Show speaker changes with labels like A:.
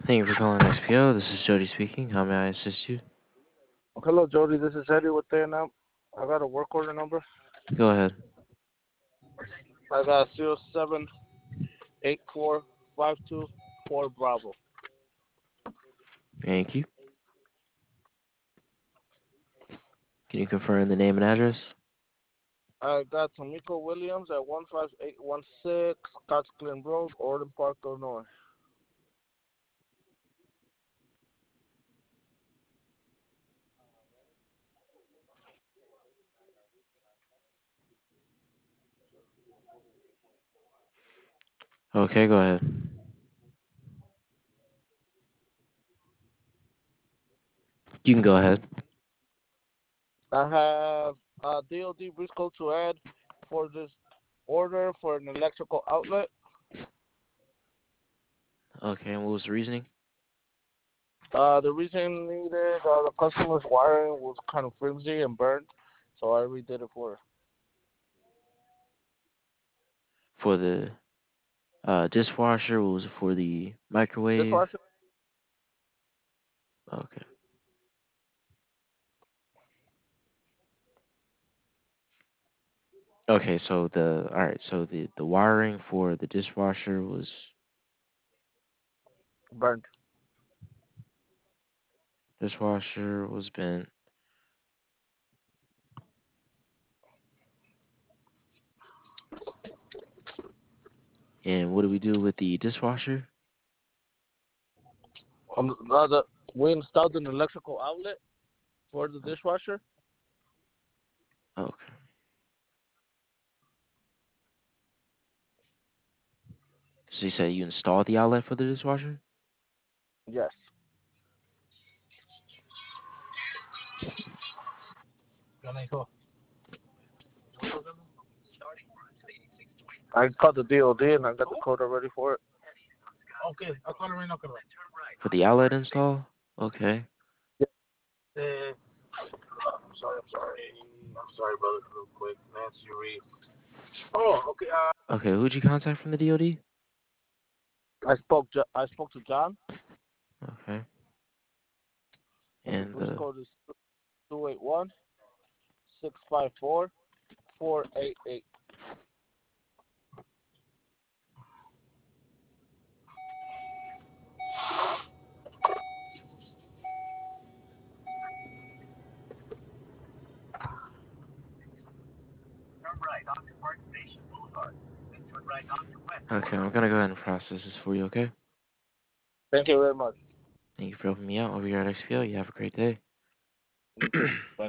A: Thank you for calling XPO. This is Jody speaking. How may I assist you?
B: Hello, Jody. This is Eddie with Vietnam. I got a work order number.
A: Go ahead.
B: I got 0784524 Bravo.
A: Thank you. Can you confirm the name and address?
B: I got Tomiko Williams at 15816 Scotts Glen Road, Orland Park, Illinois.
A: Okay, go ahead. You can go ahead.
B: I have a DOD brief code to add for this order for an electrical outlet.
A: Okay, and what was the reasoning?
B: The reason needed, the customer's wiring was kind of flimsy and burned, so I redid it for her.
A: For the dishwasher, what was it for the microwave?
B: Dishwasher?
A: Okay. Okay, so the wiring for the dishwasher was
B: Burned.
A: bent. And what do we do with the dishwasher?
B: We installed an electrical outlet for the dishwasher.
A: Okay. So you said you installed the outlet for the dishwasher?
B: Yes. I called the DOD and I got the code already for it.
A: For the outlet install? Okay. Okay, who'd you contact from the DOD?
B: I spoke to John.
A: Okay.
B: And the
A: And
B: bridge
A: the
B: code is 281-654-488.
A: Okay, I'm gonna go ahead and process this for you, okay?
B: Thank you very much.
A: Thank you for helping me out over here at XPO. You have a great day.
B: You too. Bye.